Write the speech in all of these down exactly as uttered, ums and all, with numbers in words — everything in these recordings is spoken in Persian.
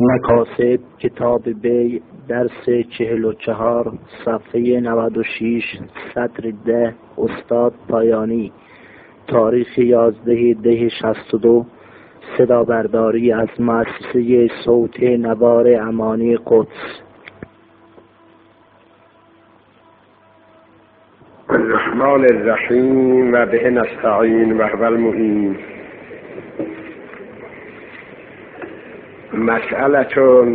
مکاسب کتاب بی درس چهل و چهار صفحه نود و شش سطر ده استاد پایانی تاریخ یازده ده شصت و دو صدا برداری از مؤسسه صوت نوار امانی قدس. الرحمن الرحیم و به نستعین و هو المعین. مسئلتون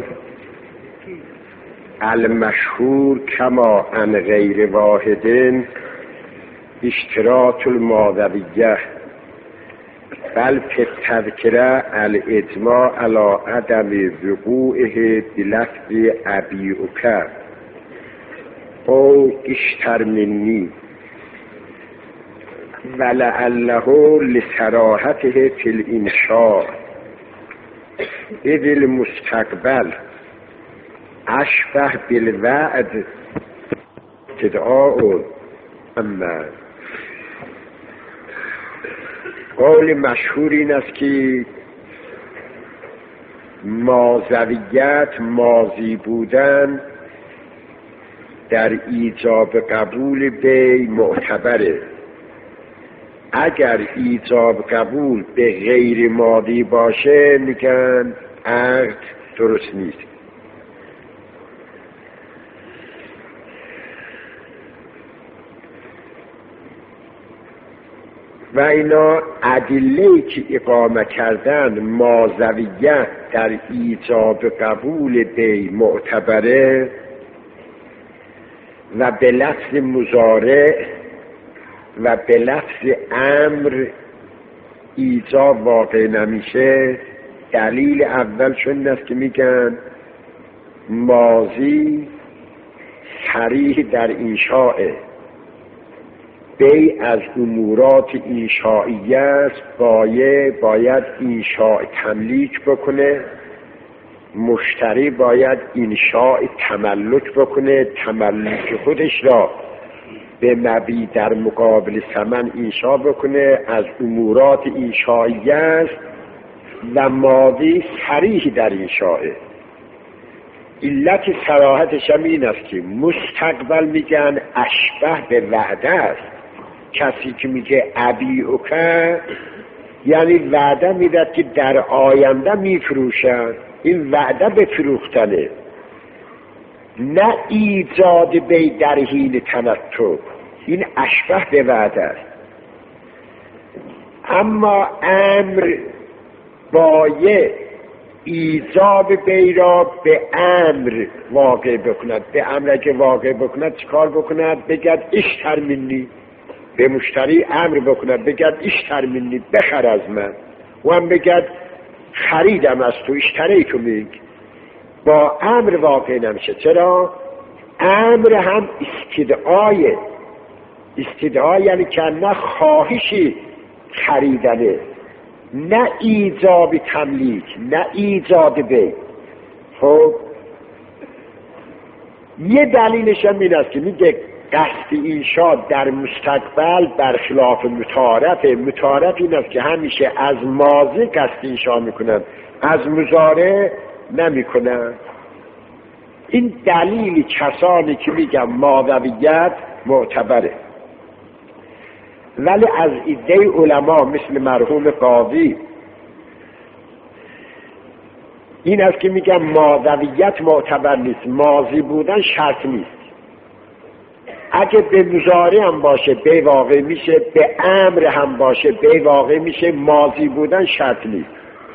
المشهور کما عن غیر واحد اشتراط الماضویه بل فی التذکره الاجماع علی عدم وقوعه بلفظ ابیعک او اشتر منی ولعله لصراحته فی الانشاء اذ المستقبل اشبه بالوعد ابتداء. اما قول مشهور این است که ماضویت ماضی بودن در ایجاب قبول بی معتبره. اگر ایجاب قبول به غیر ماضی باشه میگن عقد درست نیست. و اینا ادله‌ای که اقامه کردن ماضویت در ایجاب قبول بی معتبره و به لفظ مضارع و به لفظ امر ایجاب واقع نمیشه. دلیل اولشون است که میگن ماضی صریح در انشاء بی از امورات انشائیه است، باید باید انشاء تملیک بکنه، مشتری باید انشاء تملک بکنه، تملک خودش را به مبیع در مقابل ثمن انشاء بکنه، از امورات انشائیه است و ماضی صریح در انشاء. علت صراحتش هم این است که مستقبل میگن اشبه به وعده است. کسی که میگه ابیعک یعنی وعده میداد که در آینده میفروشن، این وعده به فروختنه، نه ایجاد بی در حین تنطع. این اشبه به وعده است. اما امر باید ایجاب بی را به امر واقع بکند. به امر که واقع بکند چیکار بکند؟ بگد اشتر منی، به مشتری امر بکند بگد اشتر منی، بخر از من، و هم بگد خریدم از تو، اشتری تو میگ. با امر واقع نمیشه. چرا؟ امر هم استدعای استدعای یعنی که نه خواهشی خریدنه، نه ایجاب تملیک، نه ایجاد بی. خب یه دلیلش هم این است که میگه قصد انشاء در مستقبل برخلاف متعارف. متعارف این است که همیشه از ماضی قصد انشاء میکنن، از مضارع نمیکنن. این دلیل کسانی که میگن ماضویت معتبره. ولی از ایده علما مثل مرحوم قاضی این است که میگن ماضویت معتبر نیست، ماضی بودن شرط نیست. اگه به مضارع هم باشه بی واقع میشه، به امر هم باشه بی واقع میشه، ماضی بودن شرط نیست.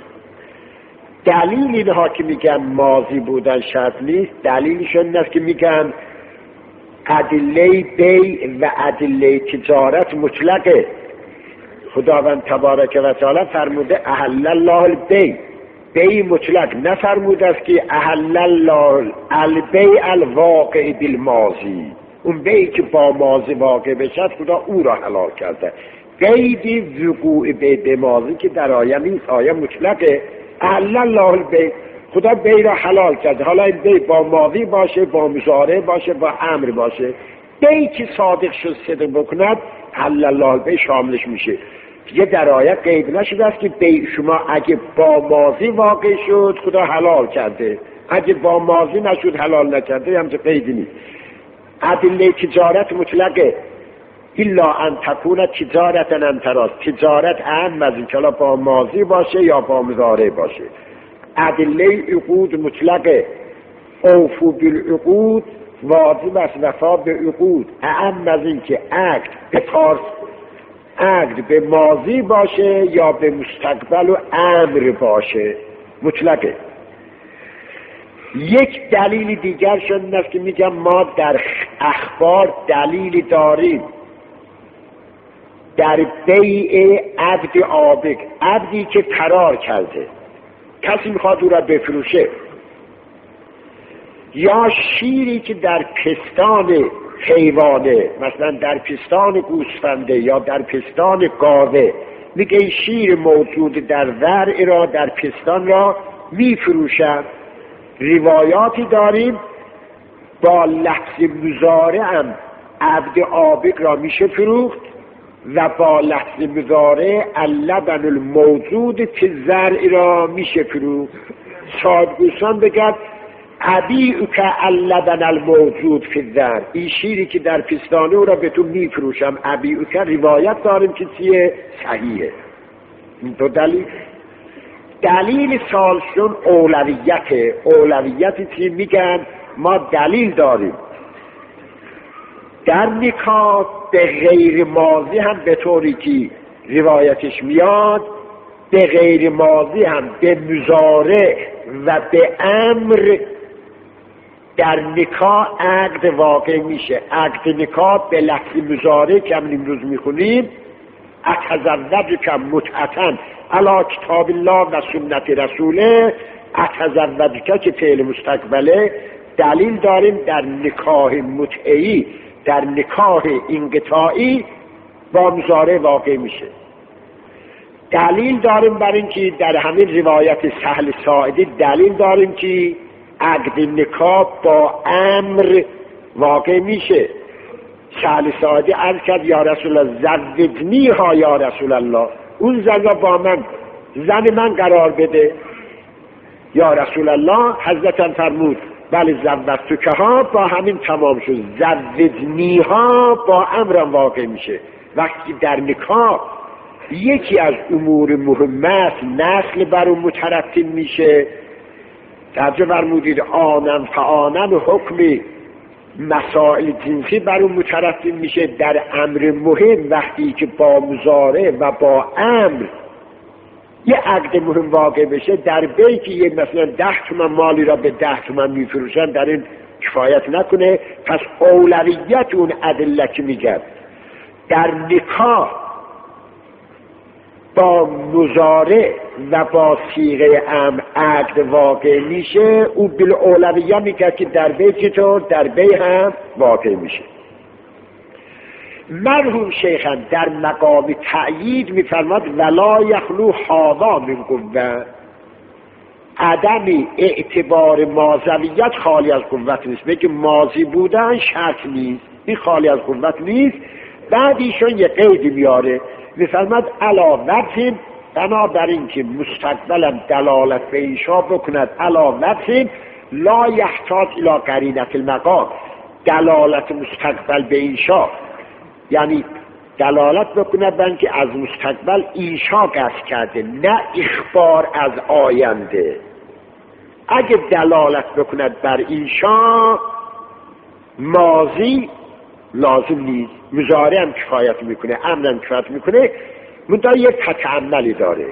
دلیل اینها که میگن ماضی بودن شرط نیست، دلیلشون این است که میگن ادله بی و ادله تجارت مطلقه. خداوند تبارک و تعالی فرموده احل الله البیع، بی مطلق نفرموده است که احل الله البیع الواقع بالماضی. اون بی که با ماضی واقع بشد خدا او را حلال کرده. قید وقوع بی به ماضی که در آیه نیست، آیه مطلقه. احل الله البیع، خدا بی را حلال کرده. حالا این بی با ماضی باشه، با مضارع باشه، با امر باشه، بی که صادق شد صدق بکند احل الله البیع شاملش میشه. دیگه در آیه قید نشده است که بیع شما اگه با ماضی واقع شد خدا حلال کرده، اگه با ماضی نشد حلال نکرده، همچه قیدی نیست. ادله تجارت مطلقه الا ان تکون تجارت انتراس، تجارت اهم از این که با ماضی باشه یا با مضارع باشه. ادله عقود مطلقه اوفو بالعقود، واجب است وفا به عقود، اهم از این که عقد به پارس عقد به ماضی باشه یا به مستقبل و امر باشه، مطلقه. یک دلیل دیگر شد این است که میگم ما در اخبار دلیل داریم در بیع عبد عابد، عبدی که قرار کرده کسی میخواد او را بفروشه، یا شیری که در پستان حیوانه، مثلا در پستان گوسفنده یا در پستان گاوه، میگه این شیر موجود در ذرع را در پستان را میفروشند. روایاتی داریم با لفظ مضارع هم عبد عابد را میشه فروخت و با لفظ مضارع اللبن الموجود که زرع را میشه فروخت. صاحب گوسفند بگد ابیعک اللبن الموجود فی الزرع، این شیری که در پستانه او را به تو میفروشم ابیعک، روایت داریم که چیه؟ صحیحه. این دو دلیل. دلیل سالشون اولویته. اولویت چی میگن؟ ما دلیل داریم در نکاح به غیر ماضی هم به طوری که روایتش میاد، به غیر ماضی هم به مضارع و به امر در نکاح عقد واقع میشه. عقد نکاح به لفظ مضارع که هم امروز میخونیم اتزوجک متعتن علی کتاب الله و سنت رسوله، اتزوجک که فعل مستقبله، دلیل داریم در نکاح متعی، در نکاح انقطاعی با مضارع واقع میشه. دلیل داریم بر این که در همین روایت سهل ساعدی دلیل داریم که عقد نکاح با امر واقع میشه. سهل ساعدی عرض کرد یا رسول الله زوجنی ها یا رسول الله، اون زن را با من، زن من قرار بده. یا رسول الله حضرتم فرمود بله زوجتک ها، با همین تمام شد. زوجنی ها با امرم واقع میشه. وقتی در نکاح یکی از امور مهمه نسل بر اون مترتب میشه، توجه فرمودید آنن فآنن حکم مسائل جنسی بر اون مترتب میشه. در امر مهم وقتی که با مضارع و با امر یه عقد مهم واقع بشه، در بیعی که یه مثلا ده تومن مالی را به ده تومن میفروشن در این کفایت نکنه. پس اولویت اون ادله که میگن در نکاح با مضارع و با صیغه امر عقد واقع میشه، او بالاولویه میگه که در بیع چطور؟ در بیع هم واقع میشه. مرحوم شیخان در مقام تأیید میفرماد ولا یخلو هذا من قوه، عدم اعتبار ماضویت خالی از قوت نیست. بگه ماضی بودن شرط نیست، این خالی از قوت نیست. بعد ایشون یه قیدی میاره میفرماد علا وجه، بنابراین که مستقبلا دلالت به انشا بکند علا وجه لا یحتاج الی قرینه المقام، دلالت مستقبل به انشا یعنی دلالت بکند بر اینکه از مستقبل انشا قصد کرده، نه اخبار از آینده. اگه دلالت بکند بر انشا ماضی لازم نیست، مضارع هم کفایت میکنه، امر هم کفایت میکنه. منتها یک تأملی داره.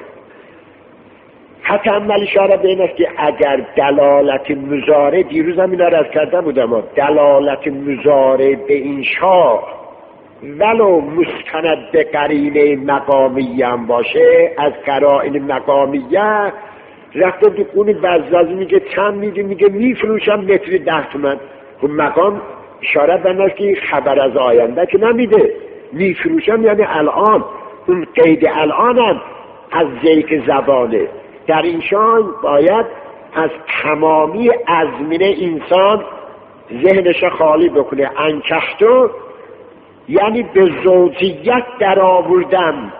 تأمل اشاره به این است که اگر دلالت مضارع، دیروز هم اینا را کرده بودم، دلالت مضارع به انشا ولو مستند به قرینه مقامیه هم باشه، از قرائن مقامیه رفته دکون بزازی میگه چند میگه میگه میفروشم متری ده تومن، خب مقام اشاره بناست که خبر از آینده که نمیده، میفروشم یعنی الان. اون قید الانم از ذیک زبانه. در اینشان باید از تمامی ازمینه انسان ذهنش خالی بکنه. انکحتو یعنی به زوجیت در آوردم،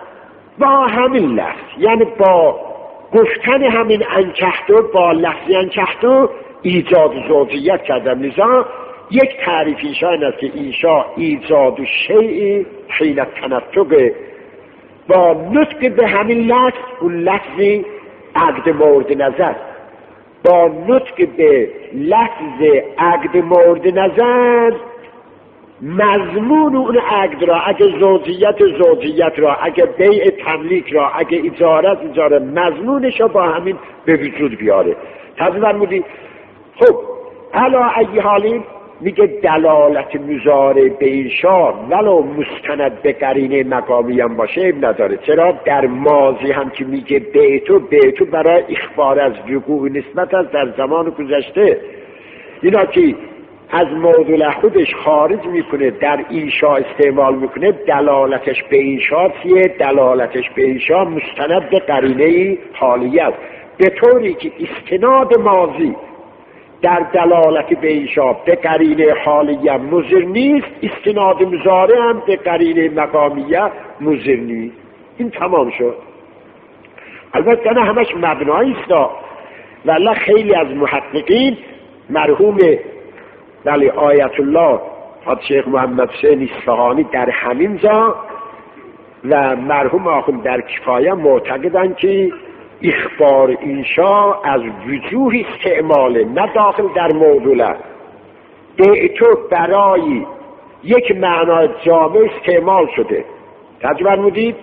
با همین لفظ، یعنی با گفتن همین انکحتو، با لفظ انکحتو ایجاد زوجیت کردن. لذا یک تعریف ایشان است که ایشا ایجاد شیئی حین تنطق، با نطق به همین لفظ، اون لفظی عقد مورد نظر، با نطق به لفظ عقد مورد نظر مضمون اون عقد را، اگه زوجیت زوجیت را، اگه بیع تملیک را، اگه اجارت اجاره، مضمونش را با همین به وجود بیاره. تصور فرمودید. خب علا ای حالی میگه دلالت مضارع به انشاء ولو مستند به قرینه مقامی هم باشه اب نداره. چرا؟ در ماضی هم که میگه بیتو بیتو برای اخبار از وقوع نسبت است در زمان گذشته. اینا که از موضوع خودش خارج میکنه در انشاء استعمال میکنه، دلالتش به انشاء چیه؟ دلالتش به انشاء مستند به قرینه حالیه است، به طوری که استناد ماضی در دلالت به انشاء به قرینه حالیه مضر نیست، استناد مضارع هم به قرینه مقامیه مضر نیست. این تمام شد. البته نه همش مبنایی است، والله خیلی از محققین مرحوم ولی آیت الله حضرت شیخ محمد حسین اصفهانی در همین جا و مرحوم آخوند در کفایه معتقدند که اخبار انشاء از وجوه استعماله، نه داخل در موضوعه. بیعتو برای یک معنای جامع استعمال شده، توجه فرمودید،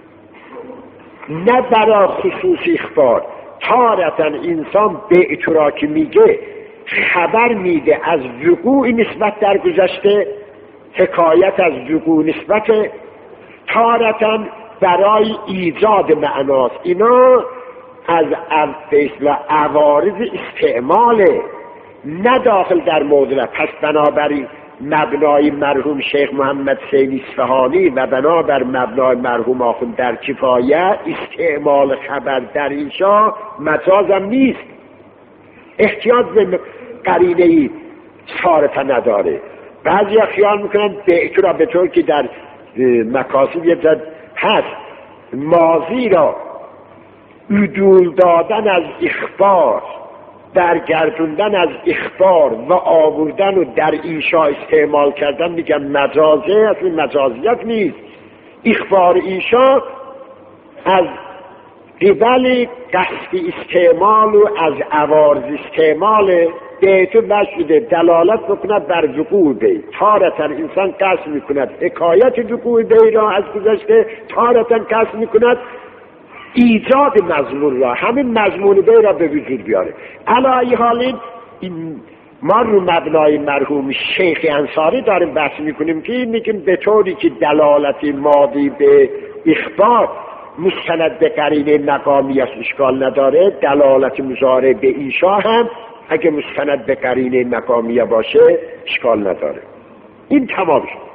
نه برای خصوص اخبار. تارتا انسان بیعتو را که میگه خبر میده از وقوع نسبت در گذشته، حکایت از وقوع نسبت، تارتا برای ایجاد معناست. اینا از و عوارض استعماله، نه داخل در موضوع. پس بنابراین مبنای مرحوم شیخ محمد حسین اصفهانی و بنابر مبنای مرحوم آخوند در کفایه استعمال خبر در انشاء مجازم نیست، احتیاج به قرینه‌ای صارفه نداره. بعضی خیال میکنن بیعت را به طور که در مکاسب یه هست ماضی را عدول دادن از اخبار، برگردوندن از اخبار و آوردن و در انشاء استعمال کردن میگن مجازه، اصلا مجازیت نیست. اخبار انشاء از قبل قصد استعمال و از عوارض استعمال بیتو نشده دلالت بکند بر وقوع بی. تارتا انسان قصد میکند حکایت وقوع بی را از گذشته، تارتا قصد میکند ایجاد مضمون را، همین مضمون بی را به وجود بیاره. علی حال ما رو مبنای مرحوم شیخ انصاری داریم بحث میکنیم که میگیم به طوری که دلالت ماضی به اخبار مستند به قرینه مقامی است اشکال نداره، دلالت مضارع به انشاء هم اگه مستند به قرینه مقامیه باشه اشکال نداره. این تمام شد.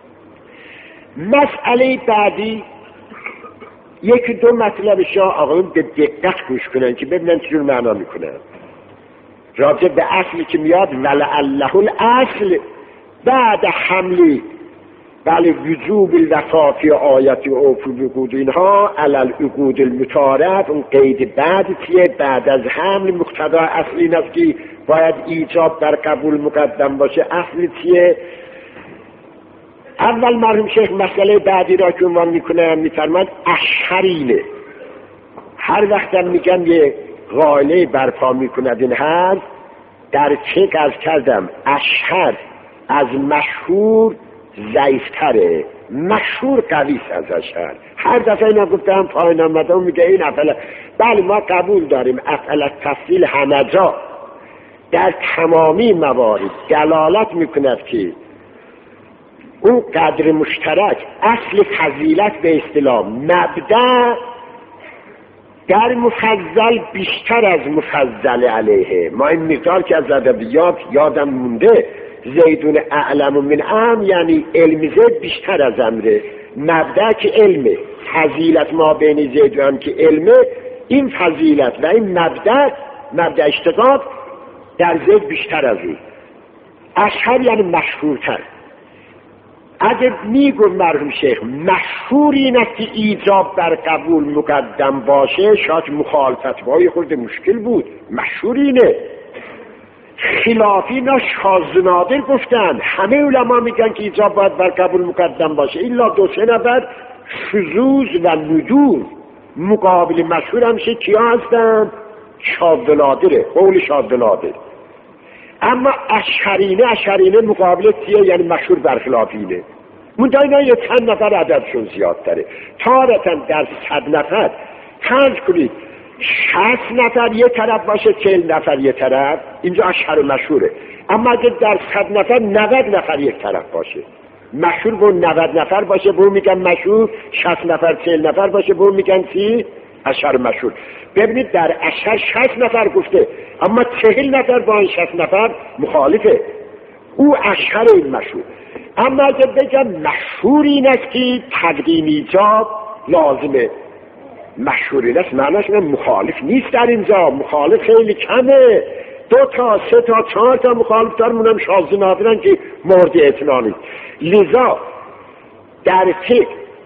مسئله بعدی یکی دو مطلب شاه آقایون به دقت گوش کنن که ببینن چجور معنا میکنن. راجع به اصلی که میاد ولعله الاصل بعد حملی بله وجوب الوفاتی آیتی اوفو بگود اینها علل عقود المتارد، اون قید بعد چیه؟ بعد از حمل مقتضا اصلی این است که باید ایجاب بر قبول مقدم باشه. اصلی چیه؟ اول مرحوم شیخ مسئله بعدی را که عنوان میکنه میفرماد اشهرینه. هر وقت هم میگن یه قائله برپا میکند این حرف در چه از کردم اشهر از مشهور ضعیفتره، مشهور قویست از اشهر. هر دفعه اینا گفتم پایین آمده و میگه این افعال بله ما قبول داریم افعال تفصیل همه جا در تمامی موارد دلالت میکند که اون قدر مشترک اصل فضیلت به اصطلاح مبدأ در مفضل بیشتر از مفضل علیه. ما این مقدار که از ادبیات یادم مونده زیدون اعلم من ام یعنی علم زید بیشتر از امره. مبدأ که علمه، فضیلت ما بین زید و ام که علمه، این فضیلت و این مبدأ مبدأ اشتقاق در زید بیشتر از این. اشهر یعنی مشهورتر. اگه میگم مرحوم شیخ مشهور این است که ایجاب بر قبول مقدم باشه، شاید مخالفت باید خورده مشکل بود. مشهور اینه، خلافی نا شاذ نادر گفتن. همه علما میگن که ایجاب باید بر قبول مقدم باشه، الا دو سه نفر شذوذ و ندور. مقابل مشهور همیشه کیا هستن؟ شاذ نادره، قول شاذ نادر. اما اشهرینه اشهرینه مقابل چیه؟ یعنی مشهور برخلافینه. منتها اینا یه چند نفر عددشون زیادتره. تارتا در صد نفر فرض کنید شصت نفر یه طرف باشه، چهل نفر یه طرف، اینجا اشهر و مشهوره. اما اگه در صد نفر نود نفر یک طرف باشه، مشهور با نود نفر باشه برو میگن مشهور، شصت نفر چهل نفر باشه برو میگن چی؟ اشهر مشهور. ببینید در اشهر شصت نفر گفته، اما چهل نفر با این شصت نفر مخالفه، او اشهر این مشهور. اما اگه بگم مشهور این است که تقدیم ایجاب لازمه، مشهور این است معنیش مخالف نیست. در اینجا مخالف خیلی کمه، دو تا سه تا چهار تا مخالف دارم، اونم شاذ نادرن که مورد اعتنا نیست. لذا در فقه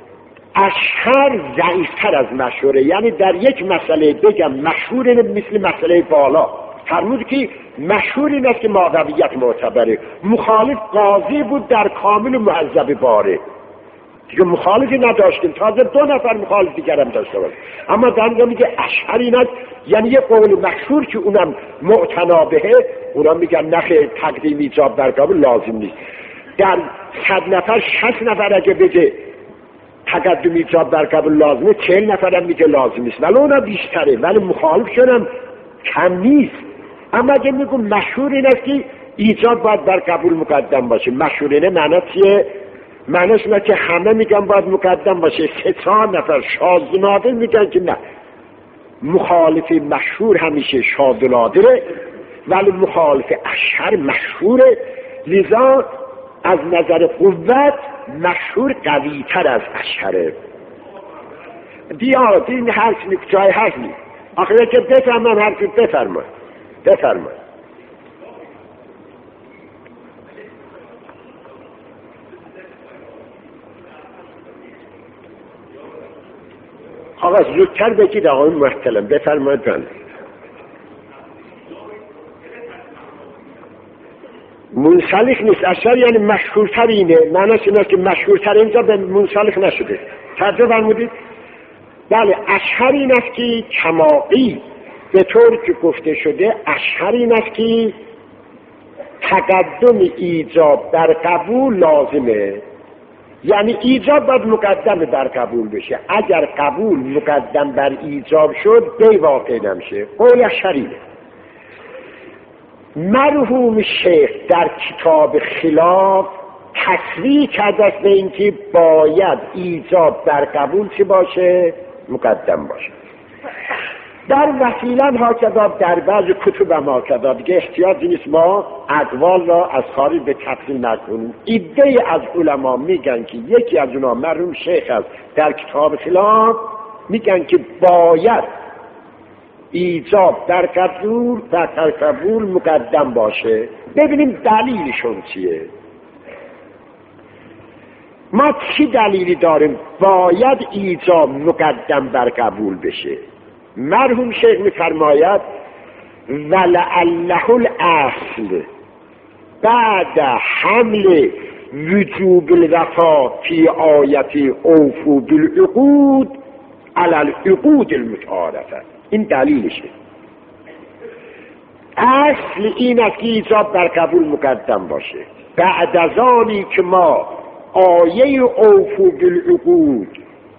اشهر ضعیفتر از مشهوره. یعنی در یک مسئله بگم مشهور اینه مثل مسئله بالا، فرمود که مشهور این است که مادویت معتبره. مخالف قاضی بود در کامل مهذب باره، دیگه مخالفی نداشتیم، تازه دو نفر مخالف دیگرم داشته باشه. اما در اینجا میگه اشهر این است، یعنی یه قول مشهور که اونم معتنا بهه، اونم میگن نخیر تقدیم ایجاب بر قبول لازم نیست. در صد نفر شصت نفر اگه بگه تقدم ایجاب بر قبول لازمه، چهل نفرم میگه لازم نیست، ولی اونم بیشتره، ولی مخالف شدم کم نیست. اما اگه میگم مشهور این است که ایجاب باید بر قبول مقدم باشه، مشهور اینه معنی چیه؟ معنیش اینه که همه میگن باید مقدم باشه، سه چهار نفر شاذ نادر میگن که نه، مخالف مشهور همیشه شاذ نادره ولی مخالف اشهر مشهوره. لذا از نظر قوت مشهور قوی تر از اشهره. دیار این حرف نیست، جای حرف نیست. آخه که بفرمان حرفی بفرمان بفرمان آقا زودتر بگید آقای محترم، بفرمایید. جان منسلخ نیست، اشهر یعنی مشهورتر اینه، معنیش اینه که مشهورتر اینجا به منسلخ نشده. ترجمه فرمودید؟ بله، اشهر این است که کماقی به طور که گفته شده، اشهر این است که تقدم ایجاب در قبول لازمه، یعنی ایجاب باید مقدم بر قبول بشه. اگر قبول مقدم بر ایجاب شد بی واقع نمیشه. قول اشهرینه. مرحوم شیخ در کتاب خلاف تصریح کرده است به اینکه باید ایجاب بر قبول چی باشه؟ مقدم باشه. در وسیلن ها کذاب در بعض کتب هم ها کذاب، دیگه احتیاجی نیست ما اقوال را از خارج به تفصیل نکنیم. ایده از علما میگن که یکی از اونا مرحوم شیخ است، در کتاب خلاف میگن که باید ایجاب در قبول و در قبول مقدم باشه. ببینیم دلیلشون چیه. ما چی دلیلی داریم باید ایجاب مقدم بر قبول بشه؟ مرحوم شیخ میفرماید ولعله الاصل بعد حمل وجوب الوفا فی آیت اوفوا بالعقود علی العقود المتعارفه. این دلیلشه. اصل این است که ایجاب بر قبول مقدم باشه. بعد از آنی که ما آیه اوفوا بالعقود،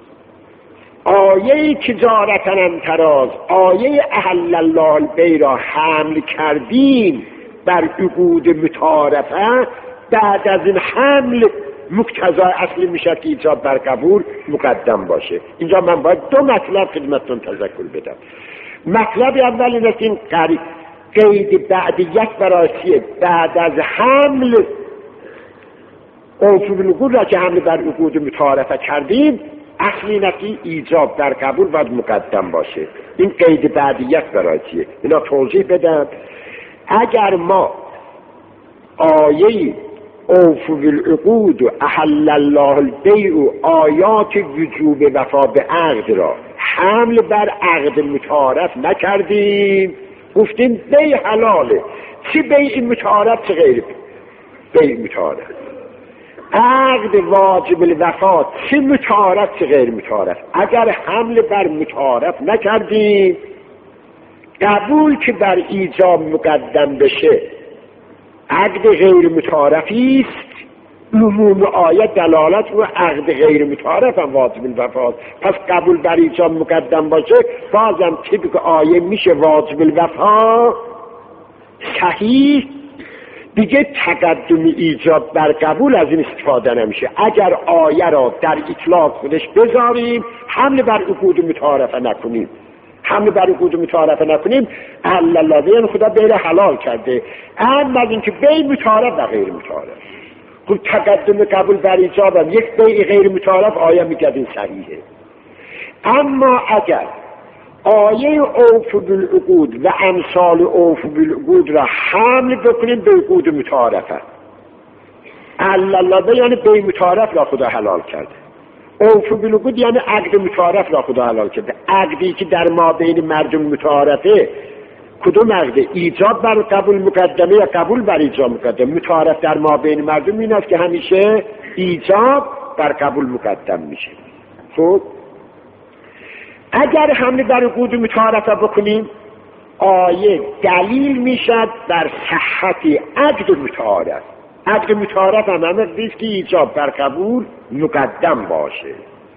آیه تجارتا انتراز، آیه احل الله البیع را حمل کردیم بر عقود متعارفه، بعد از این حمل مقتضای اصلی میشه که ایجاب بر قبول مقدم باشه. اینجا من باید دو مطلب خدمتتون تذکر بدم. مطلب اول این است این قید بعدیت برای چیه؟ بعد از حمل اوفوا بالعقود را که حمل بر عقود متعارفه کردیم، اصلی نکی ایجاب در قبول باید مقدم باشه. این قید بعدیت برای چیه؟ اینا توضیح بدم. اگر ما آیه اوفوا بالعقود و احل الله البیع و آیات وجوب وفا به عقد را حمل بر عقد متعارف نکردیم، گفتیم بیع حلاله. چه بیع متعارف چه غیر بیع متعارف. عقد واجب الوفا چه متعارف چه غیر متعارف. اگر حمل بر متعارف نکردیم، قبول که بر ایجاب مقدم بشه عقد غیر متعارفی است، عموم آیه دلالت رو عقد غیر متعارف هم واجب الوفا. پس قبول بر ایجاب مقدم باشه بازم طبق آیه میشه واجب الوفا صحیح. دیگه تقدم ایجاب بر قبول از این استفاده نمیشه. اگر آیه را در اطلاق خودش بذاریم، حمل بر عقود متعارفه نکنیم، حمل بر عقود متعارفه نکنیم، الله خدا بیع حلال کرده. اما از اینکه بیع متعارف و غیر متعارف، خب تقدم قبول بر ایجاب هم یک بیع غیر متعارف آیه میگه این صحیحه. اما اگر آیه اوفوا بالعقود و امثال اوفوا بالعقود را حمل بکنیم به عقود متعارفه، الله یعنی بیع متعارف را خدا حلال کرده، اوفوا بالعقود یعنی عقد متعارف را خدا حلال کرده. عقدی که در ما بین مردم متعارفه، کدوم عقد؟ ایجاب بر قبول مقدمه یا قبول بر ایجاب مقدمه؟ متعارف در ما بین مردم این است که همیشه ایجاب بر قبول مقدم میشه. خب اگر حمل بر عقود متعارفه بکنیم، آیه دلیل میشد بر صحت عقد متعارف. عقد متعارف هم همه دیست که ایجاب بر قبول مقدم باشه.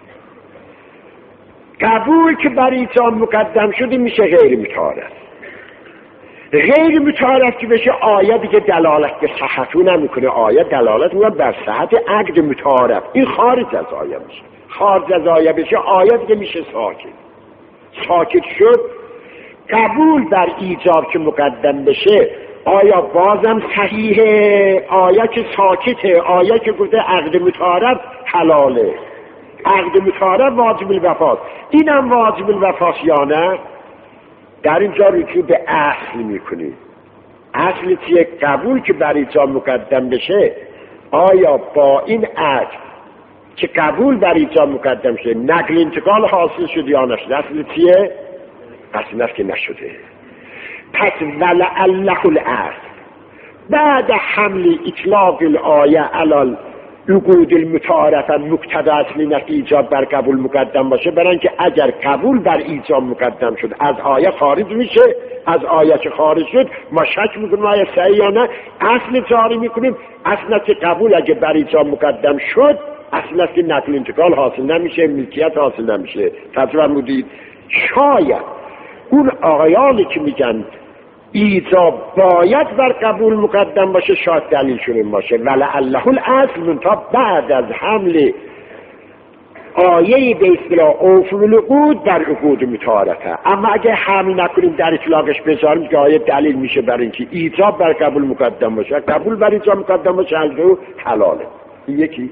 قبول که بر ایجاب مقدم شده میشه غیر متعارف. غیر متعارف که بشه آیه دیگه دلالت به صحتو نمیکنه، آیه دلالت میکنه بر صحت عقد متعارف. این خارج از آیه میشه. خارج از آیه بشه آیه دیگه میشه ساکت. ساکت شد. قبول بر ایجاب که مقدم بشه آیا بازم صحیحه؟ آیه که ساکته، آیه که گفته عقد متعارف حلاله، عقد متعارف واجب الوفاست، اینم واجب الوفاست یا نه؟ در اینجا رجوع به اصل میکنی. اصل چیه؟ قبول که بر ایجاب مقدم بشه آیا با این عقد که قبول بر ایجاب مقدم شده نقل انتقال حاصل شد یا نشده؟ اصل چیه؟ اصل است که نشده. پس ولعله الاصل بعد حمل اطلاق الآیه علی عقود المتعارفه مقتضا اصلی است ایجاب بر قبول مقدم باشه، برای اینکه اگر قبول بر ایجاب مقدم شد از آیه خارج میشه. از آیه که خارج شد ما شک میکنیم آیه صحیح یا نه، اصل جاری میکنیم. اصل که قبول اگه بر ایجاب مقدم شد اصل است که نقل انتقال حاصل نمیشه، ملکیت حاصل نمیشه. تجربه مودید شاید اون آقایانی که میگن ایجاب باید بر قبول مقدم باشه شاید دلیلشون این باشه ولعله الاصل منتها بعد از حمل آیه به اصطلاح اوفوا بالعقود بر عقود متعارفه. اما اگه حمل نکنیم در اطلاقش بذاریم که آیه دلیل میشه برای اینکه ایجاب بر قبول مقدم باشه، قبول بر ایجاب مقدم باشه از او حلاله. یکی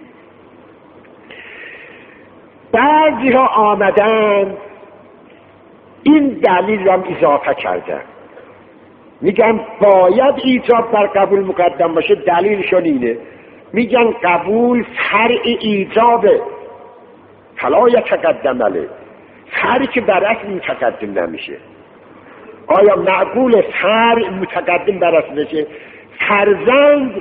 بعضی ها آمدن این دلیل را اضافه کردن، میگن باید ایجاب بر قبول مقدم باشه. دلیلشون اینه، میگن قبول فرع ایجابه فلا یتقدم علیه، فرعی که بر اصل متقدم نمیشه. آیا معقول فرع متقدم بر اصل بشه؟ فرزند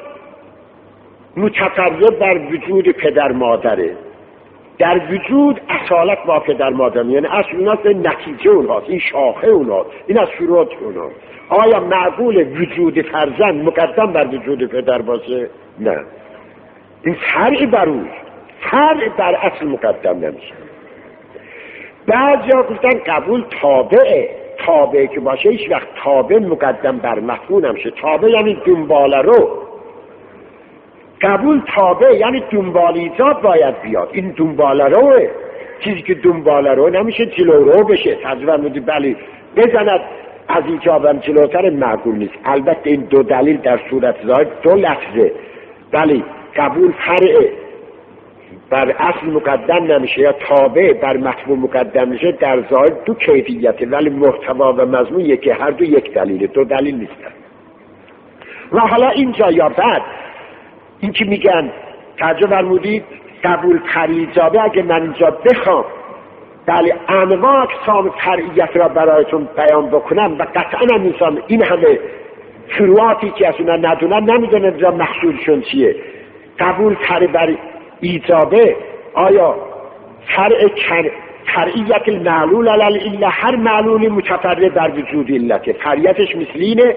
متقرب بر وجود پدر مادره، در وجود اصالت با پدر مادر، یعنی اصل اوناست، نتیجه اوناست، این شاخه اوناست، این از شروط اوناست. آیا معقول وجود فرزند مقدم بر وجود پدر باشه؟ نه، این فرع بر اوست، فرع بر اصل مقدم نمیشه. بعضی ها گفتن قبول تابعه، تابعه که باشه هیچ وقت تابع مقدم بر مفعول نمیشه. تابع یعنی دنباله رو، قبول تابع یعنی دنبال ایجاب باید بیاد. این دنباله روه، چیزی که دنباله رو نمیشه جلو رو بشه. تجربه مودی بلی بزند از ایجابم جلوتر معقول نیست. البته این دو دلیل در صورت ظاهر دو لفظه، بلی قبول فرع بر اصل مقدم نمیشه یا تابع بر مفهوم مقدم میشه، در ظاهر دو کیفیته، ولی محتوا و مضمون یکی، هر دو یک دلیله، دو دلیل نیستن. و حالا اینجا یا بعد این که میگن توجه فرمودید قبول فریضابه، اگه من اینجا بخوام بله انواع اقسام فرعیت را برایتون بیان بکنم و قطعا انسان این همه فروعاتی که از اونا ندونن نمیدونن اینجا محصولشون چیه. قبول فرع بر ایجابه، آیا فرع فرعیت المعلول علی العله، هر معلولی متفرد بر وجود علته، فرعیتش مثل اینه،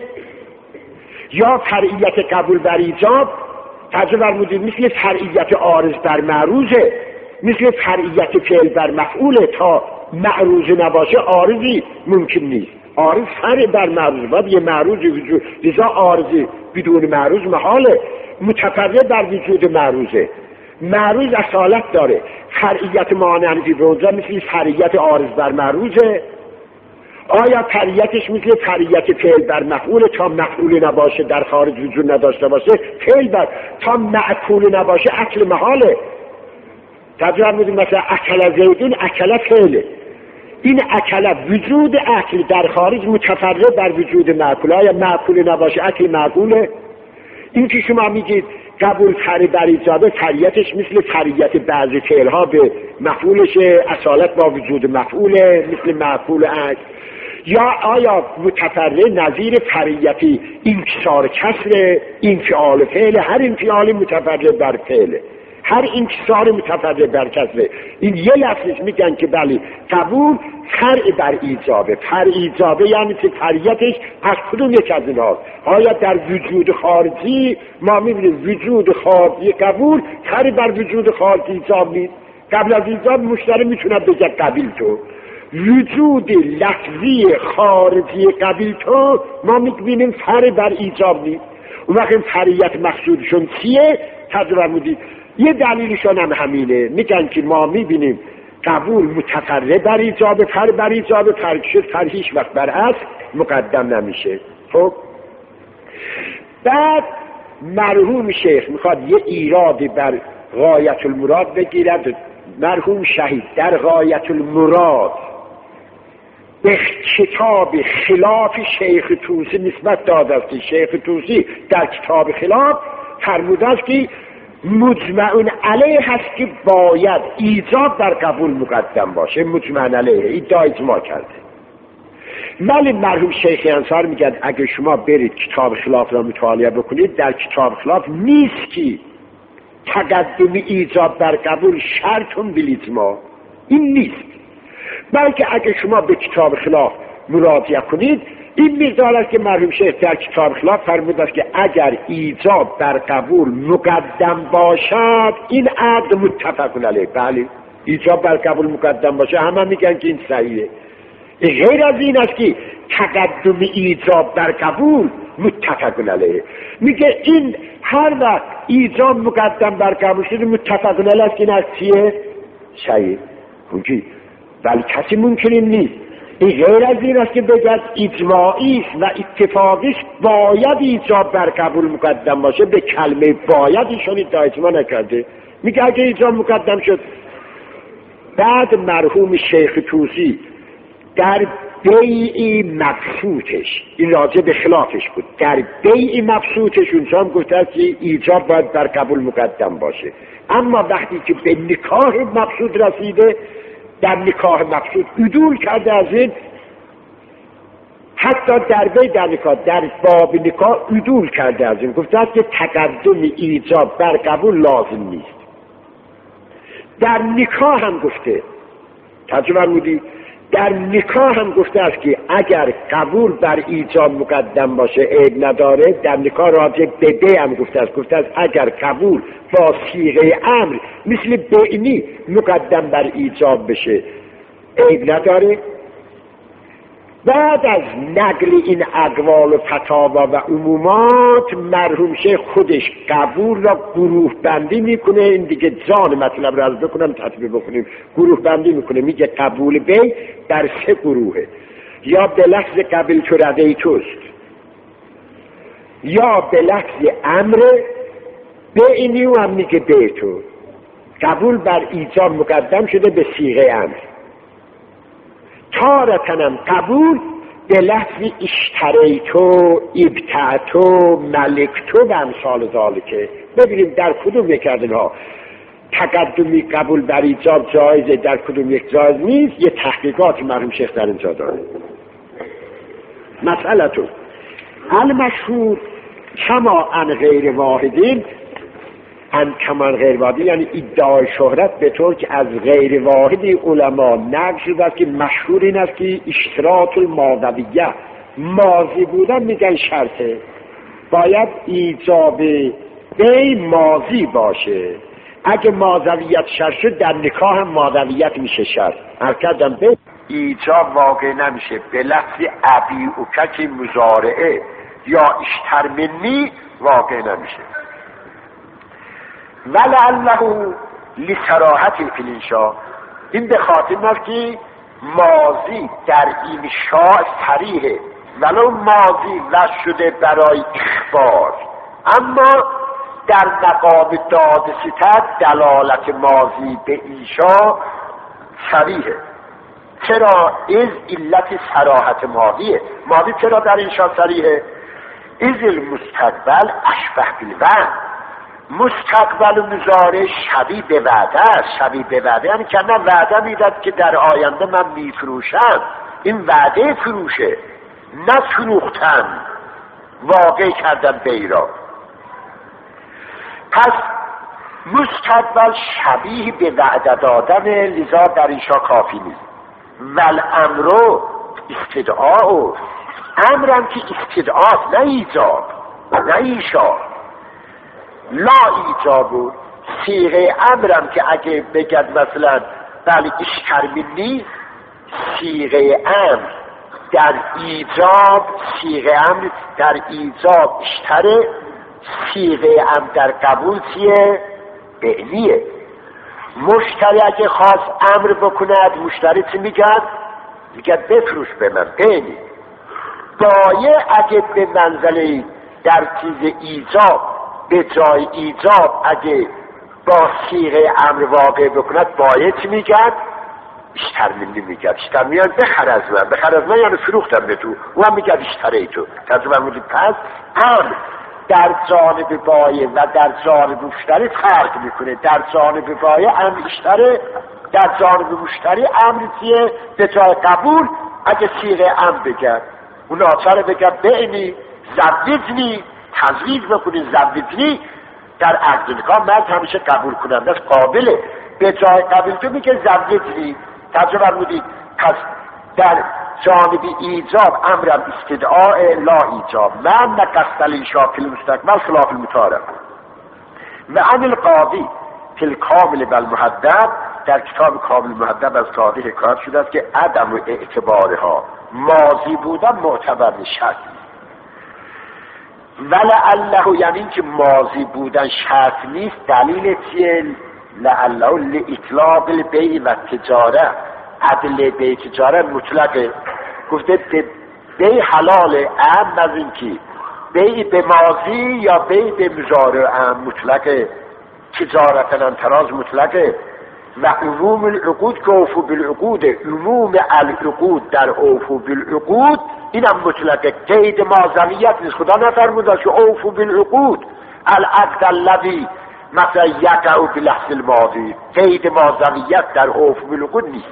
یا فرعیت قبول بر ایجاب توجه فرمودید مثل فرعیت عارض بر معروضه، مثل فرعیت فعل بر مفعوله، تا معروض نباشه عارضی ممکن نیست. عارض فرع بر معروض، باید یه معروض وجود، لذا عارضی بدون معروض محاله، متفرد بر وجود معروضه. معروض اصالت داره، فرعیت مانعی به اونجا مثل فرعیت عارض بر معروضه. آیا فرعیتش مثل فرعیت فعل بر مفعول، تا مفعول نباشه در خارج وجود نداشته باشه، فعل بر تا معقول نباشه اکل محاله. تجربه میدیم مثلا اکل زیدون، اکل فعله، این اکل وجود اکل در خارج متفرد بر وجود معقول، آیا معقول نباشه اکل معقوله؟ این که شما میگید قبول فرع بر ایجابه، فرعیتش مثل فرعیت بعضی فعلها به مفعولشه، اصالت با وجود مفعوله مثل معقول اکل، یا آیا متفرد نظیر فرعیتی انکسار کسر، انفعال فعل، هر انفعالی متفرد بر فعله، هر انکسار متفرد بر کسره. این یه لفظش میگن که بله قبول فرع بر ایجابه. فرع ایجابه یعنی که فرعیتش از کدوم یک از ایناست. آیا در وجود خارجی ما میبینیم وجود خارجی قبول فرع بر وجود خارجی ایجاب نیست، قبل از ایجاب مشتری میتونه بگه قبیل تو. وجود لفظی خارجی قبیل تو ما میبینیم فرع بر ایجاب نیست. اون وقت فرعیت مقصودشون چیه؟ تجربه مودید یه دلیلشون هم همینه، میگن که ما میبینیم قبول متفرد بر ایجاب، فرع بر ایجاب، فرع شد فرع هیچ وقت بر اصل مقدم نمیشه. خب بعد مرحوم شیخ میخواد یه ایرادی بر غایت المراد بگیرد. مرحوم شهید در غایت المراد به کتاب خلاف شیخ طوسی نسبت داده است. شیخ طوسی در کتاب خلاف فرموده است که مجمعون علیه هست که باید ایجاب در قبول مقدم باشه. مجمعون علیه ایدعا اجماع کرده. ولی مرحوم شیخ انصار میگن اگه شما برید کتاب خلاف را مطالعه بکنید، در کتاب خلاف نیست که تقدم ایجاب در قبول شرطون بالاجماع، این نیست. بلکه اگه شما به کتاب خلاف مراجعه کنید، این مقدار است که مرحوم شیخ در کتاب خلاف فرموده است که اگر ایجاب بر قبول مقدم باشد این عقد متفق علیه. بله ایجاب بر قبول مقدم باشه همه میگن که این صحیحه. غیر از این است که تقدم ایجاب بر قبول متفق علیه. میگه این هر وقت ایجاب مقدم بر قبول شده متفق علیه است که این از چیه؟ صحیح. اونجی ولی کسی ممکن نیست. این غیر از این است که بگد اجماعی و اتفاقیش باید ایجاب بر قبول مقدم باشه. به کلمه باید ایشون ادعا اجماع نکرده، میگه اگه ایجاب مقدم شد. بعد مرحوم شیخ طوسی در بیع مبسوطش، این راجع به خلافش بود، در بیع مبسوطش اونجا هم گفته است که ایجاب باید بر قبول مقدم باشه. اما وقتی که به نکاح مبسوط رسیده، در نکاح مقصود عدول کرده از این، حتی در بی در نکاح در باب نکاح عدول کرده از این، گفته است که تقدم ایجاب بر قبول لازم نیست. در نکاح هم گفته، ترجمه فرمودی، در نکاح هم گفته است که اگر قبول بر ایجاب مقدم باشه عیب نداره. در نکاح راجع به بی هم گفته است، گفته است اگر قبول با صیغه امر مثل بینی مقدم بر ایجاب بشه عیب نداره. بعد از نقل این اقوال و فتاوا و عمومات، مرحوم شیخ خودش قبول را گروه بندی میکنه. این دیگه جان مطلب را از بکنم تطبیق بکنیم. گروه بندی میکنه، میگه قبول بی در سه گروهه، یا به لفظ قبل تو رده توست، یا به لفظ امر بینی و هم میگه به تو. قبول بر ایجاب مقدم شده به صیغه امر. تارتنم قبول به لفظ اشتریتو، ابتعتو، ملکتو و امثال ذالکه. ببینیم در کدوم یک از اینها تقدمی قبول بر ایجاب جایزه، در کدوم یک جایز نیست. یه تحقیقات مرحوم شیخ در اینجا داره. مسئله تو المشهور کما ان غیر واحدین، ان کمان غیر واحدی یعنی ادعای شهرت به طور که از غیر واحدی علما نقل شده است که مشهور این است که اشتراط الماضویه، ماضی بودن میگن شرطه، باید ایجاب بی ماضی باشه. اگه ماضویت شرط شد در نکاح هم ماضویت میشه شرط. هرکدم به ایجاب واقع نمیشه به لفظ ابی او که مضارعه یا اشتر منی واقع نمیشه. ولعله لصراحت فی الانشاء، این به خاطر است که ماضی در انشاء صریحه، ولو ماضی وضع شده برای اخبار، اما در مقام داد ستد دلالت ماضی به انشاء صریحه. چرا؟ از علت صراحت ماضیه. ماضی چرا در انشاء صریحه؟ از المستقبل اشبه بالوعد، مستقبل و مضارع شبیه به وعده است. شبیه به وعده یعنی که من وعده میداد که در آینده من میفروشم، این وعده فروشه، نه فروختن، واقع کردن بیرا. پس مستقبل شبیه به وعده دادن، لذا در اینشا کافی نیست. ول امرو استدعا، امرم که استدعاست نه ایجاب، نه اینشا لا ایجابو. صیغه امرم که اگه بگد مثلا بله اشتر منی، صیغه امر در ایجاب، صیغه امر در ایجاب اشتره، صیغه امر در قبول چیه؟ بعنیه. مشتری اگه خواست امر بکند، مشتری چی میگد؟ میگد بفروش به من، بعنی. بایع اگه به منزله در چیز ایجاب، به جای ایجاب اگه با صیغه امر واقع بکند، بایع چی میگد؟ اشتر منی میگد. اشتر میگد بخر از من، بخر از من یعنی فروختم به تو، او هم میگد اشتری تو. ترجمه بودید. پس امر در جانب بایع و در جانب مشتری فرق میکنه. در جانب بایع امر اشتره، در جانب مشتری امر چیه؟ به جای قبول اگه صیغه امر بگد، اون آچاره بگد بعنی، زوجنی، تزویج بکنی، زوجنی، در عقد نکاح مرد همیشه قبول کنم، دست قابله. به جای قبول تو میگه زوجنی. ترجمه بودید. پس در جانب ایجاب امرم استدعاء لا ایجاب، من نقصد الانشاء فی المستقبل خلاف المتعارف. و عن القاضی فی الکامل بالمحدد، در کتاب کامل محدد از قاضی حکایت شده است که عدم و اعتبارها، ماضی بودن معتبر شرط، ولعله یعنی این که ماضی بودن شرط نیست. دلیل چیه؟ لعله لاطلاق البیع و تجاره، عدل بیع تجاره مطلقه. گفته بیع حلاله، ام از این که بیع به ماضی یا بیع به مضارع ام مطلقه، تجارتن تراز مطلقه. و عموم العقود که اوفو بالعقود، عموم العقود در اوفو بالعقود اینم مطلقه، قید ماضویت نیست. خدا نفرموده که اوفو بالعقود العقد الذی مثلا یقع بلفظ الماضی، قید ماضویت در اوفو بالعقود نیست.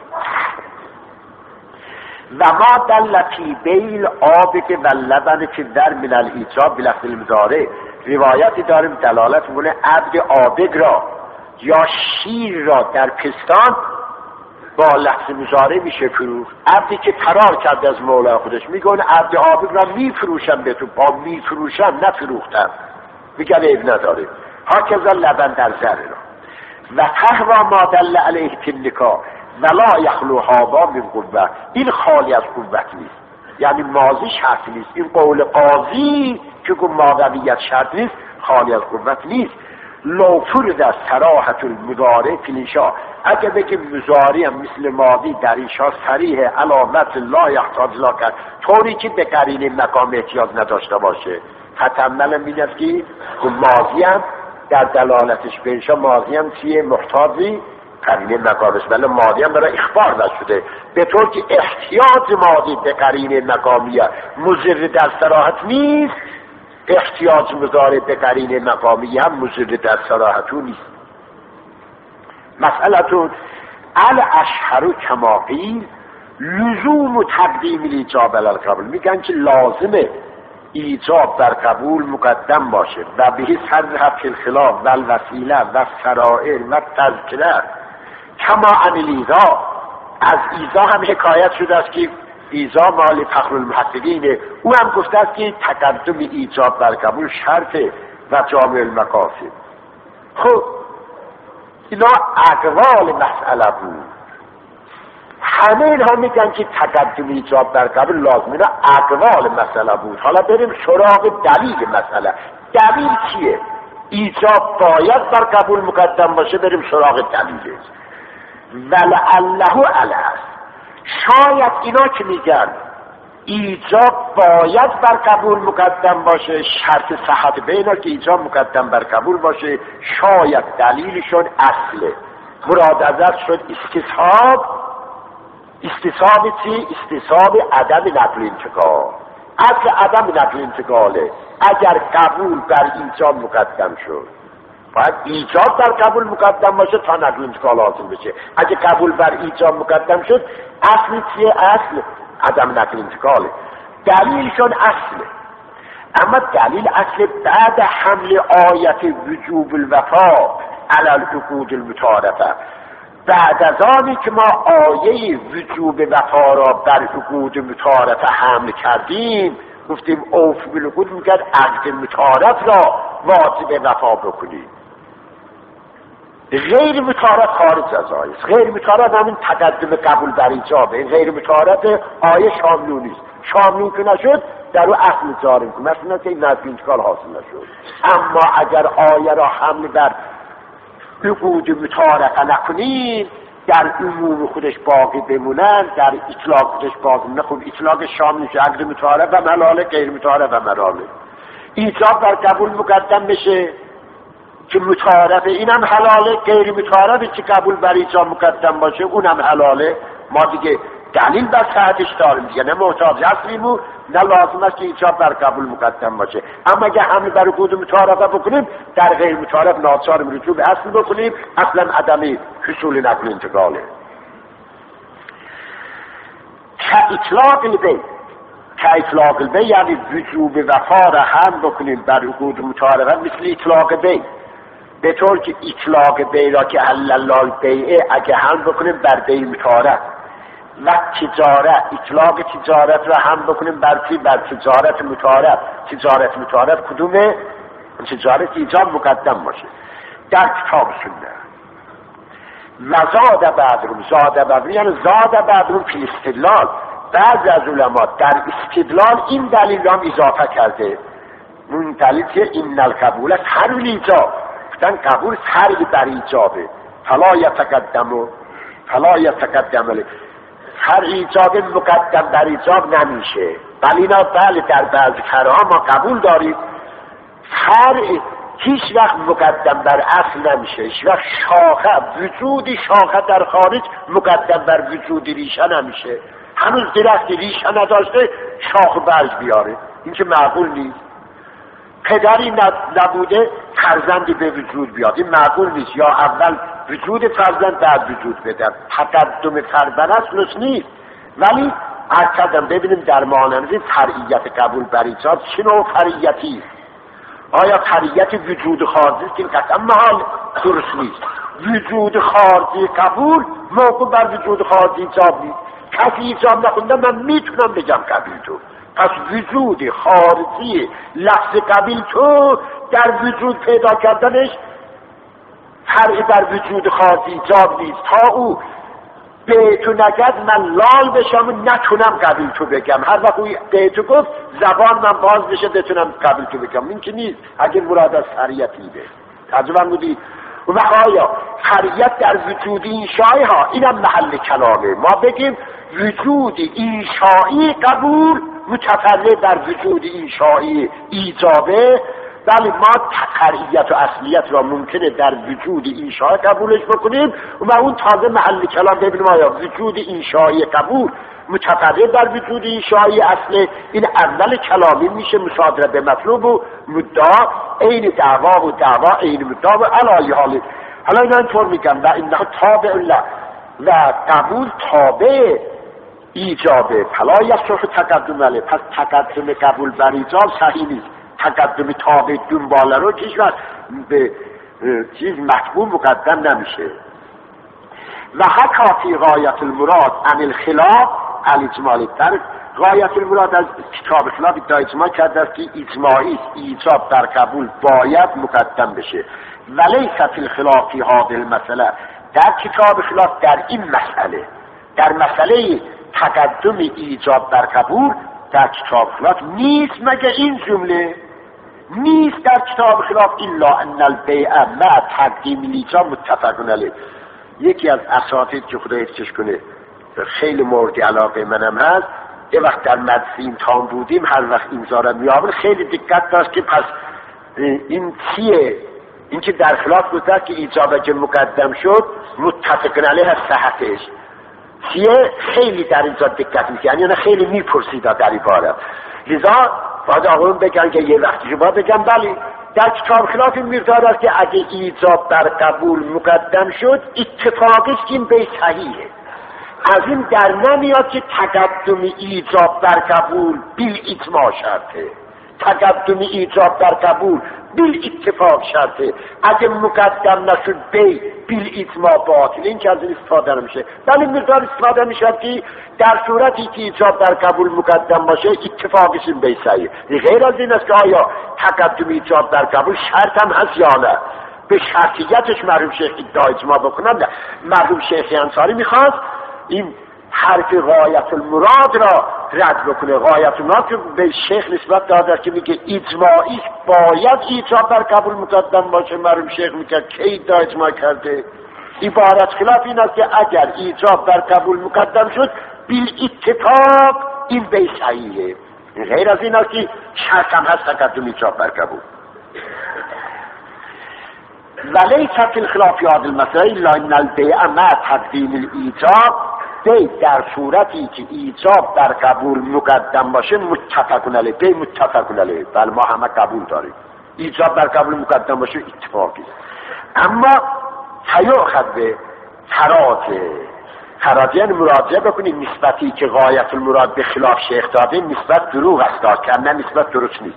و ما دلتی بیل آب که و لبن که در من الایجاب بلفظ المضارع، روایتی داریم دلالت مونه عبد آبگ را یا شیر را در پستان با لفظ مضارع میشه فروخت. عبدی که فرار کرده از مولا خودش میگه اون عبد آبگ را میفروشم به تو، با میفروشم نفروختم، میگه عیب نداره. هاکذا لبن در زر را و تهوا ما دل علیه تنکا ولا یخلو هابا من قوه، این خالی از قوت نیست، یعنی ماضی شرط نیست. این قول قاضی که گفت ماضویت شرط نیست، خالی از قوت نیست. لو فرض از صراحت المضارع فی الانشاء، اگه بگه مضارع هم مثل ماضی در انشاء صریح علامت لا یحتاج لا کرد، طوری که به قرینه مقام احتیاج نداشته باشه. فتعمل این است که ماضی هم در دلالتش به انشاء، ماضی هم چیه؟ محتاجی قرینه مقامی است، ولی ماضی هم برای اخبار نشده، به طور که احتیاج ماضی به قرینه مقامی مضر در صراحت نیست، احتیاج مضارع به قرینه مقامی هم مضر در صراحت نیست. مسئلتون الاشهر کما قیل لزوم و تقدیم الایجاب علی القبول، میگن که لازمه ایجاب بر قبول مقدم باشه و به صرح فی الخلاف و الوسیله و سرائر و تذکره کما عن الایذا. از ایذا هم حکایت شده است که ایذا مال فخر المحققینه، او هم گفته است که تقدم ایجاب بر قبول شرطه و جامع المقاصد. خب اینا اقوال مسئله بود، همه اینها میگن که تقدم ایجاب بر قبول لازم، اینا اقوال مسئله بود. حالا بریم سراغ دلیل مسئله. دلیل چیه؟ ایجاب باید بر قبول مقدم باشه، بریم سراغ دلیلش. ولعله علیه، شاید اینا که میگن ایجاب باید بر قبول مقدم باشه، شرط صحت بینا که ایجاب مقدم بر قبول باشه، شاید دلیلشون اصله. مراد ازش شد استصحاب. استصحاب چی؟ استصحاب عدم نقل انتقال. اصل عدم نقل انتقاله. اگر قبول بر ایجاب مقدم شد باید ایجاب بر قبول مقدم باشه تا نقل انتقال حاصل بشه. اگر قبول بر ایجاب مقدم شد اصل چیه؟ اصل عدم نقل انتقاله. دلیلشون اصله، اما دلیل اصل بعد حمل آیت وجوب الوفا علی العقود المتعارفه. بعد از آنی که ما آیه وجوب وفا را بر عقود متعارفه حمل کردیم، گفتیم اوف بالعقود، میگن عقد متعارف را واجب وفا بکنیم. غیر متعارف خارج از آیه است. غیر متعارف همین تقدم قبول بر ایجابه. این غیر متعارف آیه شاملو نیست. شاملو که نشد در او اصل جاری کنیم، مثلا که این نفی انتقال حاصل نشد. اما اگر آیه را حمل بر عقود متعارفه نکنیم، در عموم خودش باقی بمونن، در اطلاق خودش باقی بمونن، خب اطلاق شامل میشه عقد متعارف و ملاله، غیر متعارف و ملاله. ایجاب بر قبول مقدم بشه که متعارفه، اینم حلاله. غیر متعارفه که قبول بر ایجاب مقدم باشه اونم حلاله. ما دیگه دلیل بر صحتش داریم دیگه، نه محتاج اصلیمو نه لازم است که ایجاب بر قبول مقدم باشه. اما اگه حمل بر عقود متعارفه بکنیم، در غیر متعارف ناچاریم رجوع به اصل بکنیم. اصلا عدم حصول نقل انتقاله. که اطلاق البی، که اطلاق البی یعنی وجوب وفا را هم بکنیم بر عقود متعارفه، مثل اطلاق بی، به طور که اطلاق بی را که حلل الله بیعه اگه هم بکنیم بر بی متعارف، و تجارت، اطلاق تجارت را هم بکنیم بر چی؟ بر تجارت متعارف. تجارت متعارف کدومه؟ تجارت ایجاب مقدم باشه در کتاب سنت. و زاد بعضهم، زاد بعضهم یعنی زاد بعضهم فی استدلال. بعضی از علما در استدلال این دلیل را هم اضافه کرده. اون دلیل که این القبول است هر ایجاب، گفتن قبول هر بر ایجابه، فلا یتقدم و فلا یتقدم علیه، هر ایجاب مقدم بر ایجاب نمیشه. بل اینا بله در بعضی کارها ما قبول داریم، هر هیچ وقت مقدم بر اصل نمیشه. هیچ وقت شاخه، وجودی شاخه در خارج مقدم بر وجودی ریشه نمیشه. هنوز درخت ریشه نداشته شاخ برگ بیاره، این که معقول نیست. پدری نبوده فرزندی به وجود بیاد، این معقول نیست. یا اول وجود فرزند بعد وجود بده، تقدم فرزند اصلش نیست. ولی اکدم ببینیم در مانند فرعیت قبول بر ایجاب چه نوع فرعیتی؟ آیا فرعیت وجود خارجی که این قطعا محال درست نیست. وجود خارجی قبول موقع بر وجود خارجی ایجاب نیست. کسی ایجاب نکنده من میتونم بگم قبول تو. پس وجود خارجی لفظ قبیل تو در وجود پیدا کردنش فرعی بر وجود خارجی ایجاب نیست. تا او به تو نگد من لال بشم نتونم قبیل تو بگم. هر وقت او به تو گفت زبان من باز بشه بتونم قبیل تو بگم. این که نیست. اگر مراد از فرعیتی به ترجمه بودی و آیا فرعیت در وجود انشایی ها، اینم محل کلامه. ما بگیم وجود انشایی قبول متفرد در وجود انشایی ایجابه ولی ما تقریت و اصلیت را ممکنه در وجود انشاء قبولش بکنیم و اون تازه محل کلام ببینیم آیا وجود انشایی قبول متفرد در وجود انشایی اصل این اول کلامی میشه مصادره به مطلوب و مدعا عین دعوا و دعوا عین مدعا و علای حالی. حالا اینا اینطور میگم و اینها تابع الله و قبول تابع ایجابه فلا یصح تقدم علیه. پس تقدم قبول بر ایجاب صحیح نیست. تقدم تابع دنباله رو چیز به چیز مطبوع مقدم نمیشه. و حکا فی غایت المراد عن الخلاف الاجمالی. در غایت المراد از کتاب خلاف ادعای اجماع کرده است که اجماعی ایجاب در قبول باید مقدم بشه. ولیس فی الخلاف فی هذه المسئله. در کتاب خلاف در این مسئله در مسئله تقدم ایجاب در قبول در کتاب خلاف نیست مگر این جمله نیست در کتاب خلاف الا ان البیع مع تقدیم الاجاب متفق علیه. یکی از اساتید که خدا حفظش کنه خیلی مورد علاقه منم هست، یه وقت در مدرسه امتحان بودیم هر وقت امضا را می‌آورد خیلی دقت داشت که پس این چیه، این که در خلاف گذاشت که ایجاب اگه مقدم شد متفق علیه از صحتش چیه، خیلی در اینجا دقت می‌کنه، یعنی خیلی میپرسید در عبارت. لذا باید آقایون بگن که یه وقتی شما بگن بله در کتاب خلاف این مقدار است که اگه ایجاب بر قبول مقدم شد اتفاقش این به صحیحه. از این در نمیاد که تقدم ایجاب بر قبول بیل اجماع شرطه، تقدم ایجاب بر قبول بیل اتفاق شرطه. اگه مقدم نشد بی بیل اجماع باطل. این که از این استفاده نمیشه، ولی مقدار استفاده میشه که در صورتی که ایجاب بر قبول مقدم باشه اتفاقش این به صحیح. غیر از این است که آیا تقدم ایجاب بر قبول شرط هم هست یا نه. به شرطیتش مرحوم شیخ ادعای اجماع بکنن نه. مرحوم شیخ انصاری میخواست این حرف غایت المراد را رد بکنه. غایت المراد که به شیخ نسبت داده که میگه اجماعی باید ایجاب بر قبول مقدم باشه. مرحوم شیخ میگه کی ادعای اجماع کرده؟ عبارت خلاف این است که اگر ایجاب بر قبول مقدم شد بیل اتفاق این به صحیحه. غیر از این است که شرط هم هست تقدم ایجاب بر قبول. ولی فی الخلاف یاد المسائل الا ان البیع مع تقدیم الایجاب، بی در صورتی که ایجاب در قبول مقدم باشه متفق علیه. بی متفق علیه، بل ما همه قبول داریم ایجاب در قبول مقدم باشه اتفاقی. اما تیاخد به تراجه تراجه یعنی مراجعه بکنیم نسبتی که غایت المراد به خلاف شیخ داده نسبت دروغ است که نه نسبت درست نیست.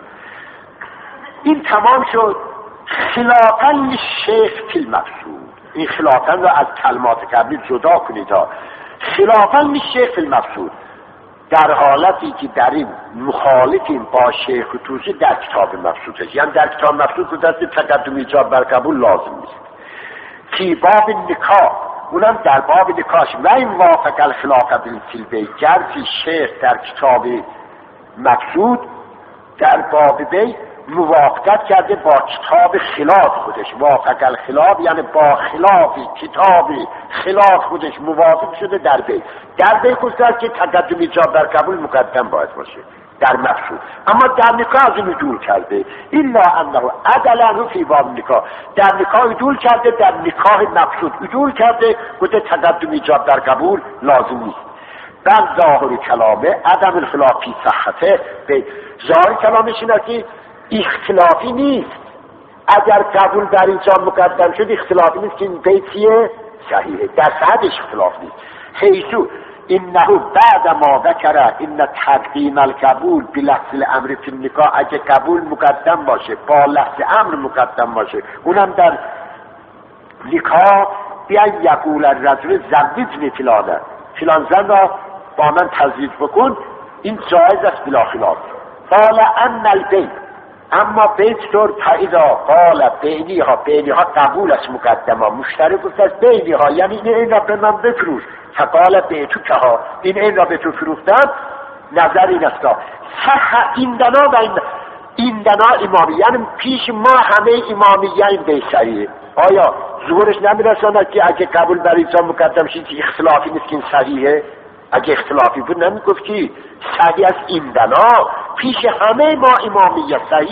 این تمام شد. خلافاً للشیخ فی المقصود. این خلافاً را از کلمات قبلی جدا کنید ها. خلافاً للشیخ فی المقصود در حالتی که در این مخالفیم با شیخ و توسی در کتاب مقصودش، یعنی در کتاب مقصود که دست تقدم ایجاب بر قبول لازم نیست. فی باب نکاح، اونم در باب نکاح و این وافق الخلاف بالفی گرچه شیخ در کتاب مقصود در باب بی موافقت کرده با کتاب خلاف خودش. وافق الخلاف یعنی با خلاف کتاب خلاف خودش موافق شده در بی. در بی گفته که تقدم ایجاب در قبول مقدم باید باشه در مقصود، اما در نکاح از این عدول کرده. الا انه عدلا فی باب نکاح، در نکاح عدول کرده، در نکاح مقصود عدول کرده، گفته تقدم ایجاب در قبول لازم نیست. بل ظاهر کلامه عدم الخلاف فی صحته. به ظاهر کلامش اینه که اختلافی نیست. اگر قبول در اینجا مقدم شد اختلافی نیست که این بیتیه صحیحه، در صحتش اختلاف نیست. حیثو انه بعد ما ذکره ان تقدیم القبول بلفظ الامر فی النکاح، اگه قبول مقدم باشه با لفظ امر مقدم باشه، اونم در نکاح، بیان یقول الرجل زوجنی فلانه، فلان زن را با من تزویج بکن، این جایز است بلا خلاف. قال ان البیت، اما بیت طور تعیدا قال بینی ها، بینی ها قبول است مقدمه، مشتری گفت است بینی ها یعنی این این را به من بفروش. فقال بیتو که ها، این این را به تو فروختم. نظر این است صح ایندنا و ایندنا امامی، یعنی پیش ما همه امامیین به صحیحه. آیا ظهورش نمیرساند که اگه قبول بر اینجا مقدم شید اختلافی نیست که این صحیحه؟ اگه اختلافی بود نمیگفت که صحیح است ایندنا، پیش همه ما امامیت صحیحه،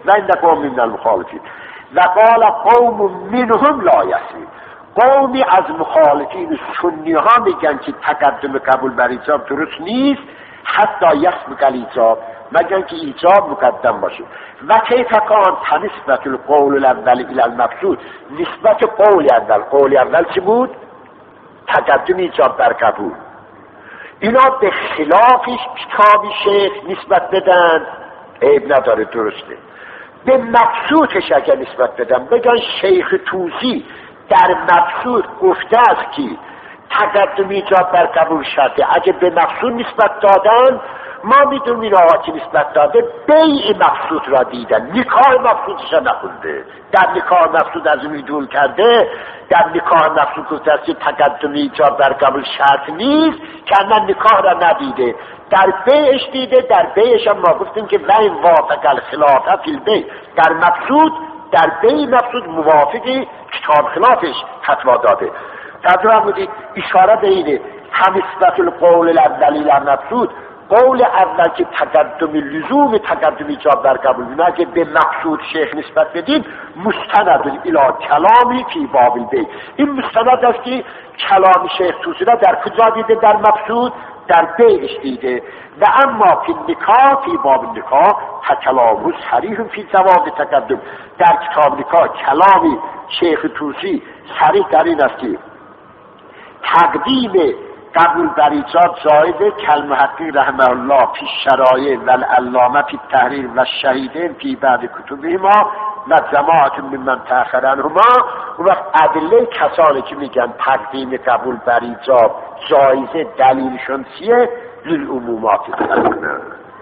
و این قوم من المخالفین و قال قوم منهم لا یسیر. قومی از مخالفین سنی ها میگن که تقدم قبول بر ایجاب درست نیست حتی یسبق الایجاب، مگر که ایجاب مقدم باشه. و کیف کان نسبت القول الاول الى المقصود، نسبت قول اول، قول اول چی بود؟ تقدم ایجاب بر قبول. اینا به خلافش کتابی شیخ نسبت بدن عیب نداره، درسته. به مقصودش اگر نسبت بدن بگن شیخ توسی در مقصود گفته است که تقدم ایجاب بر قبول شرطه، اگه به مقصود نسبت دادن ما میدونیم این آقا که نسبت داده بیع مقصود را دیدن، نکاح مقصودش را نخونده. در نکاح مقصود از این دول کرده، در نکاح مقصود گفته است که تقدم ایجاب بر قبول شرط نیست که انا نکاح را ندیده، در بیعش دیده. در بیعش هم ما گفتیم که وین وافق الخلافه فی البیع، در مقصود در بیع مقصود موافقی کتاب خلافش فتوا داده. تدریم بودید اشاره به اینه هم نسبت القول الاولی لمقصود، قول اول که تقدم لزوم تقدم ایجاب بر قبول نه که به مقصود شیخ نسبت بدید مستند الی کلامی فی باب البیع، این مستند است که کلام شیخ توسی را در کجا دیده؟ در مقصود، در بیعش دیده. و اما فی نکاح فی باب النکاح کلام صریح فی جواز تقدم، در کتاب نکاح کلامی شیخ توسی صریح در این است که تقدیم قبول بر ایجاب جایزه، کالمحقق رحمه الله فی الشرایع و العلامه فی التحریر و الشهیدین فی بعض کتبهما و جماعت ممن تأخر عنهما. و وقت ادله کسانی که میگن تقدیم قبول بر ایجاب جایزه دلیلشون چیه؟ للعمومات دلیلن.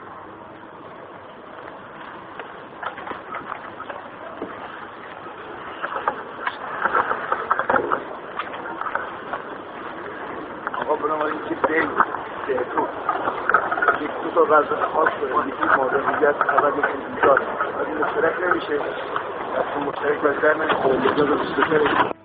بنابراین که بین بهتون یک دو تا وضع خاص داره، یکی مادریت عوضش ایجاد، از این مشترک نمیشه، از اون مشترک بزر نمیشه،